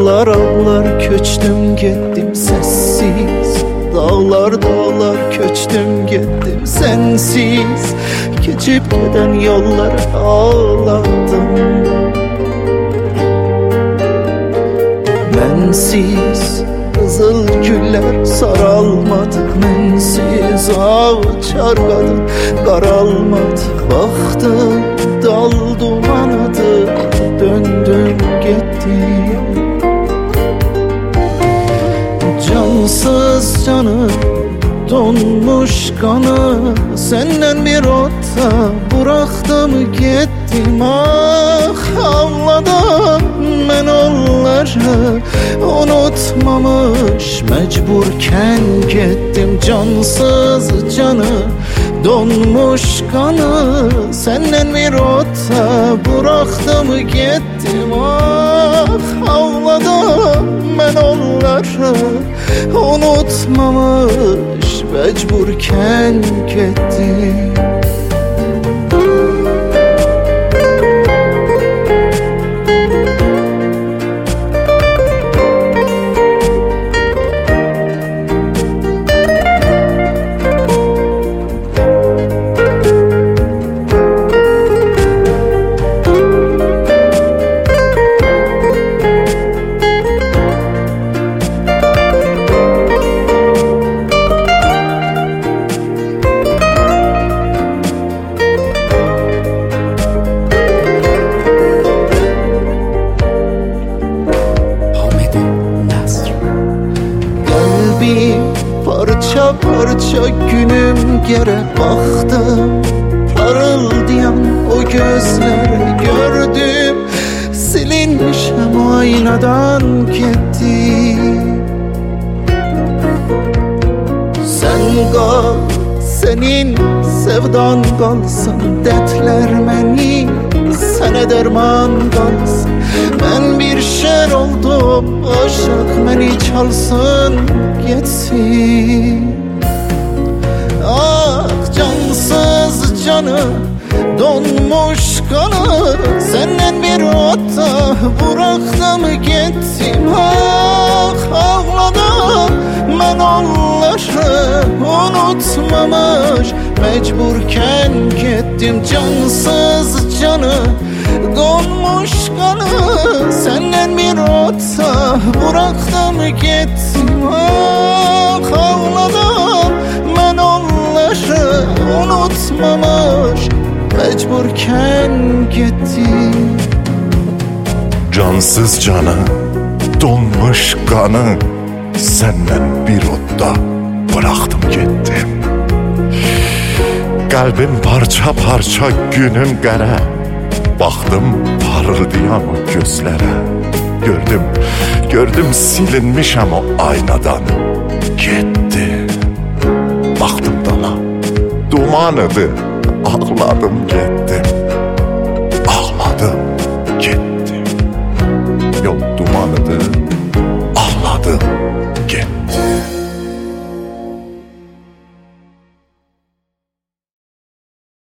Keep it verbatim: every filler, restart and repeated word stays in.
Ağlar ağlar köçtüm gittim sessiz, dağlar dağlar köçtüm gittim sensiz. Geçip giden yollar ağladım. Mensiz kızıl güller saralmadı, mensiz ağaç argadı qaralmadı. Baktım dal dumanadı, döndüm gittim. Cansız canı, donmuş kanı, senden bir otta bıraktım gittim. Ah ağladım ben onları, unutmamış mecburken gittim. Cansız canı, donmuş kanı, senden bir otta bıraktım gittim. Ah ağladım ben onları, unutmamış mecburken gittim. Parça parça günüm gere baktım, parıldayan o gözlere gördüm. Silinmişim aynadan gitti. Sen kal, senin sevdan kalsın, dertler beni sana derman kalsın. Ben bir şer oldum, aşık beni çalsın gitsin. Ah cansız canı, donmuş kanı, senden bir otta bıraktım gittim. Ah ağladım ben onları, unutmamış mecburken gittim. Cansız canı, donmuş kanı, senden bir otta bıraktım gittim. Ah ağladım ben onları, unutmamış mecburken gittim. Cansız canı, donmuş kanı, senden bir otta bıraktım gittim. Kalbim parça parça günüm qara, baktım parıldayan o gözlere. Gördüm, gördüm silinmişim o aynadan gitti. Baktım dala, dumanıdı, ağladım gittim.